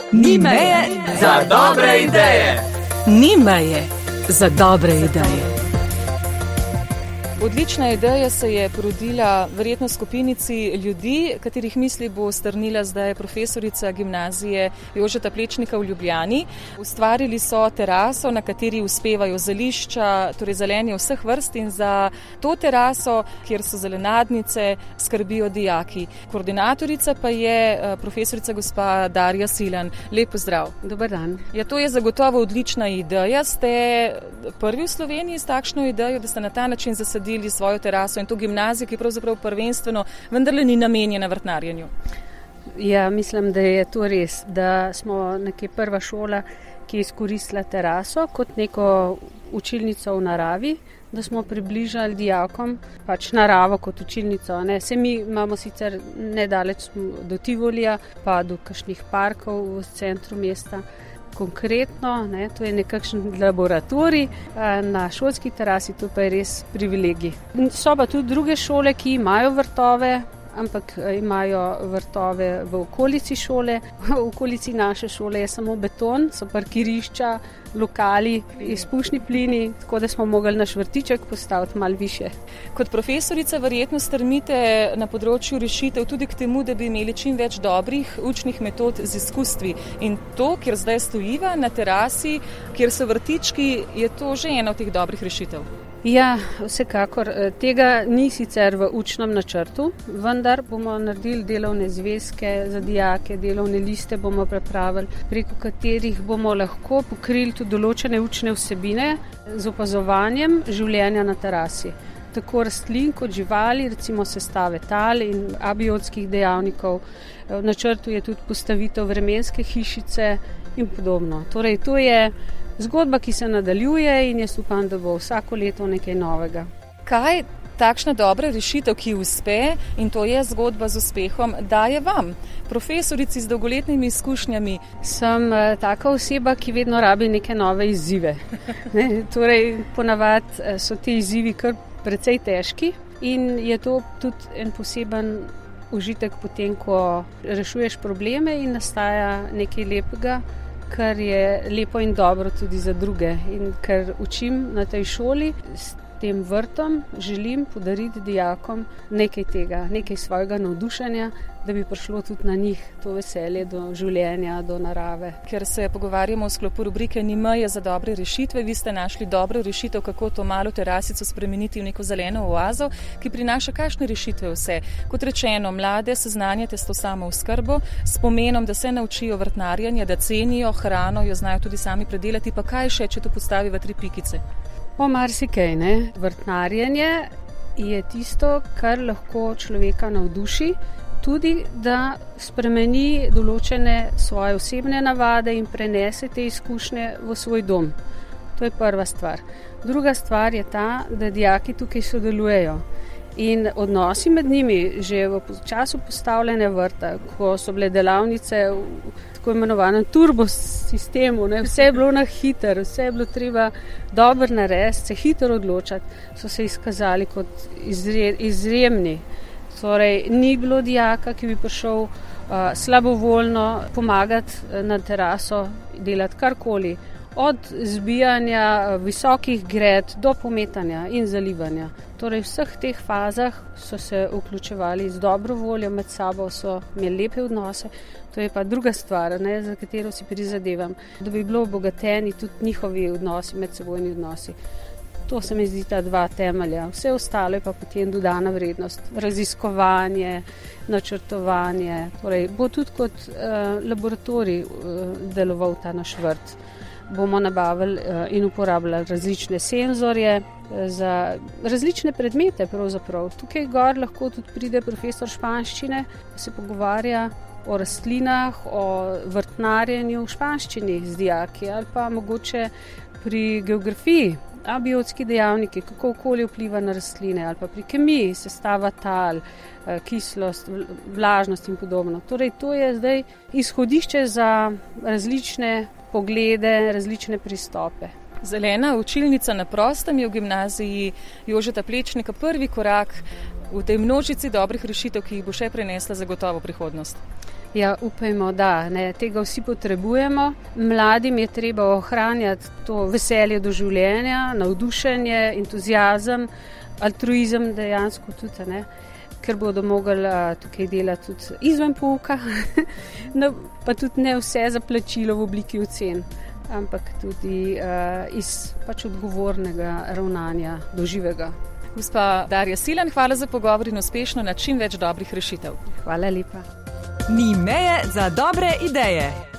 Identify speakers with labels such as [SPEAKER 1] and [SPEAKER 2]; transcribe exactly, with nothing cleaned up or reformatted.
[SPEAKER 1] Ni meje za dobre ideje. Ni meje za dobre ideje.
[SPEAKER 2] Odlična ideja se je porodila verjetno skupinici ljudi, katerih misli bo strnila zdaj profesorica gimnazije Jožeta Plečnika v Ljubljani. Ustvarili so teraso, na kateri uspevajo zelišča, torej zelenje vseh vrst, in za to teraso, kjer so zelenadnice, skrbijo dijaki. Koordinatorica pa je profesorica gospa Darja Silan. Lep pozdrav.
[SPEAKER 3] Dober dan.
[SPEAKER 2] Ja, to je zagotovo odlična ideja. Ste prvi v Sloveniji s takšno idejo, da ste na ta način zasadili svojo teraso in to gimnazijo, ki pravzaprav prvenstveno vendarle ni namenjena vrtnarjenju?
[SPEAKER 3] Ja, mislim, da je to res, da smo nekje prva šola, ki je izkoristila teraso kot neko učilnico v naravi, da smo približali dijakom pač naravo kot učilnico. Ne? Se mi imamo sicer nedaleč do Tivolija, pa do kakšnih parkov v centru mesta. Konkretno, ne, to je nekakšen laboratorij na šolski terasi, to pa je res privilegij. So pa tudi druge šole, ki imajo vrtove, ampak imajo vrtove v okolici šole. V okolici naše šole je samo beton, so parkirišča, lokali, izpušni plini, tako da smo mogli naš vrtiček postaviti malo više.
[SPEAKER 2] Kot profesorica verjetno strmite na področju rešitev tudi k temu, da bi imeli čim več dobrih učnih metod z izkustvi. In to, kjer zdaj stojiva na terasi, kjer so vrtički, je to že ena od teh dobrih rešitev.
[SPEAKER 3] Ja, vsekakor. Tega ni sicer v učnem načrtu, vendar bomo naredili delovne zvezke za dijake, delovne liste bomo pripravili, preko katerih bomo lahko pokrili tudi določene učne vsebine z opazovanjem življenja na terasi. Tako rastlin kot živali, recimo sestave tal in abiotskih dejavnikov. V načrtu je tudi postavitev vremenske hišice in podobno. Torej, to je zgodba, ki se nadaljuje in jaz upam, da bo vsako leto nekaj novega.
[SPEAKER 2] Kaj takšna dobra rešitev, ki uspe, in to je zgodba z uspehom, daje vam, profesorici z dolgoletnimi izkušnjami?
[SPEAKER 3] Sem uh, taka oseba, ki vedno rabi neke nove izzive. Ne? Torej, ponavadi so ti izzivi kar precej težki in je to tudi en poseben užitek potem, ko rešuješ probleme in nastaja nekaj lepega, kar je lepo in dobro tudi za druge. In ker učim na tej šoli, s tem vrtom želim podariti dijakom nekaj tega, nekaj svojega navdušenja, da bi prišlo tudi na njih to veselje do življenja, do narave.
[SPEAKER 2] Ker se pogovarjamo v sklopu rubrike Ni meje za dobre rešitve, vi ste našli dobro rešitev, kako to malo terasico spremeniti v neko zeleno oazo, ki prinaša kakšne rešitve vse. Kot rečeno, mlade seznanjate s to samo oskrbo, s pomenom, da se naučijo vrtnarjanje, da cenijo hrano, jo znajo tudi sami predelati, pa kaj še, če to postavi v tri pikice?
[SPEAKER 3] O marsikaj, ne. Vrtnarjenje je tisto, kar lahko človeka navduši, tudi da spremeni določene svoje osebne navade in prenese te izkušnje v svoj dom. To je prva stvar. Druga stvar je ta, da dijaki tukaj sodelujejo. In odnosi med njimi že v času postavljanja vrta, ko so bile delavnice v tako imenovanem turbo sistemu, ne, vse je bilo na hiter, vse je bilo treba dobro narediti, se hitro odločati, so se izkazali kot izre, izjemni. Torej, ni bilo dijaka, ki bi prišel uh, slabovoljno pomagati na teraso, delati karkoli. Od zbijanja visokih gred do pometanja in zalivanja. Torej, v vseh teh fazah so se vključevali z dobro voljo, med sabo so imeli lepe odnose. To je pa druga stvar, ne, za katero si prizadevam, da bi bilo obogateni tudi njihovi odnosi, medsebojni odnosi. To se mi zdi ta dva temelja. Vse ostalo je pa potem dodana vrednost. Raziskovanje, načrtovanje. Torej, bo tudi kot uh, laboratorij uh, deloval ta naš vrt. Bomo nabavili uh, in uporabljali različne senzorje uh, za različne predmete pravzaprav. Tukaj gor lahko tudi pride profesor španščine, se pogovarja o rastlinah, o vrtnarjenju v španščini z dijaki ali pa mogoče pri geografiji. Abiotski dejavniki, kako okolje vpliva na rastline, ali pa pri kemiji, sestava tal, kislost, vlažnost in podobno. Torej, to je zdaj izhodišče za različne poglede, različne pristope.
[SPEAKER 2] Zelena učilnica na prostem je v gimnaziji Jožeta Plečnika prvi korak v tej množici dobrih rešitev, ki jih bo še prenesla zagotovo prihodnost.
[SPEAKER 3] Ja, upajmo, da ne, tega vsi potrebujemo. Mladim je treba ohranjati to veselje do življenja, navdušenje, entuzijazem, altruizem dejansko tudi, ne, ker bodo mogli tukaj delati tudi izven pouka, no, pa tudi ne vse za plačilo v obliki ocen, ampak tudi uh, iz pač odgovornega ravnanja do živega.
[SPEAKER 2] Gospa Darja Silen, hvala za pogovor in uspešno na čim več dobrih rešitev.
[SPEAKER 3] Hvala lepa.
[SPEAKER 1] Ni meje za dobre ideje.